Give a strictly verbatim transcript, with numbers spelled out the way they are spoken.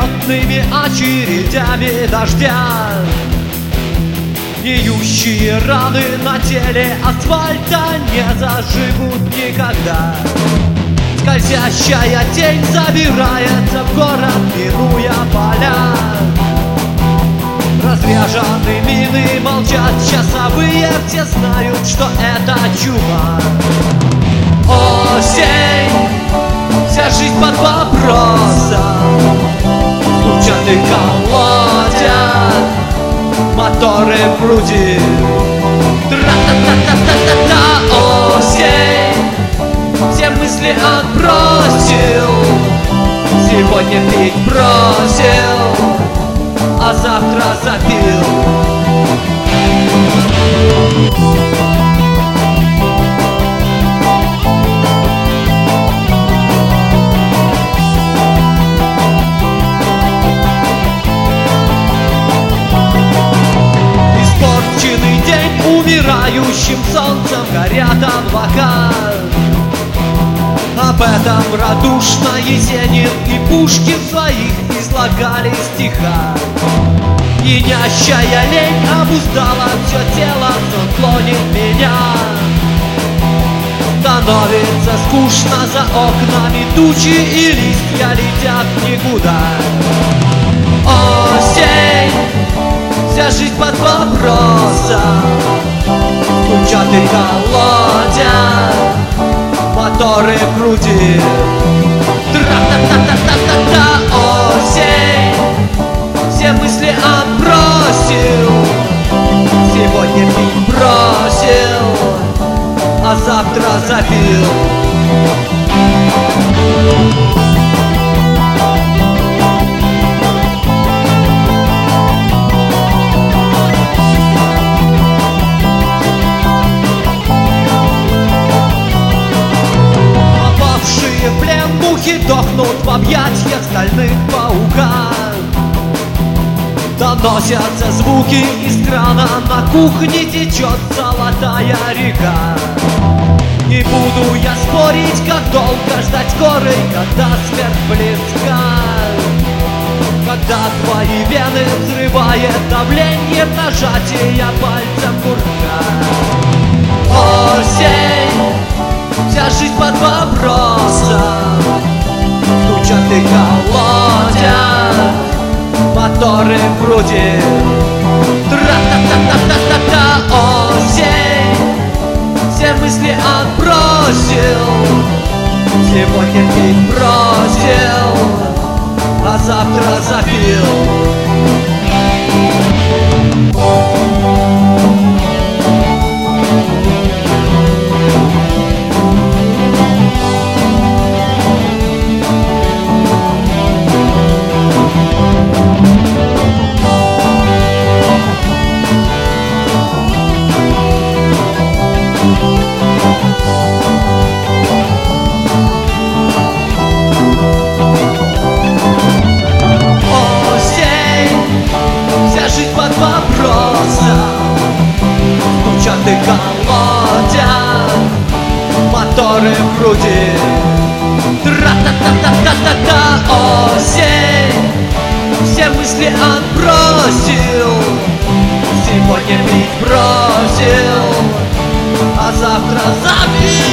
пулеметными очередями дождя. Гниющие раны на теле асфальта не заживут никогда. Скользящая тень забирается в город, минуя поля. Разряжены мины, молчат часовые, все знают, что это чума. Осень, вся жизнь под вопросом. Стучат и колотят моторы в груди. Тра-та-та-та-та-та-та. Осень, все мысли отбросил, сегодня пить бросил, а завтра запил. Испорченный день, умирающим солнцем горят облака. Об этом радушно Есенин и Пушкин своих излагали стиха. Пьянящая лень обуздала все тело, сон клонит меня. Становится скучно, за окнами тучи и листья летят никуда. Осень, вся жизнь под вопросом. Стучат и колотят моторы в груди. Тра-та-та-та-та-та-та. Осень, все мысли отбросил, сегодня пить бросил, а завтра запил. Дохнут в объятиях стальных пауков. Доносятся звуки из крана, на кухне течет золотая река. Не буду я спорить, как долго ждать скорой, когда смерть близка. Когда твои вены взрывает давление нажатия пальцем курка. Осень, вся жизнь под вопросом. Стучат и колотят моторы в груди. Тра-та-та-та-та-та-та. Осень, все мысли отбросил, сегодня пить бросил, а завтра запил. Стучат и колотят моторы в груди. Тра-та-та-та-та-та-та. Осень, все мысли отбросил, сегодня пить бросил, а завтра забил.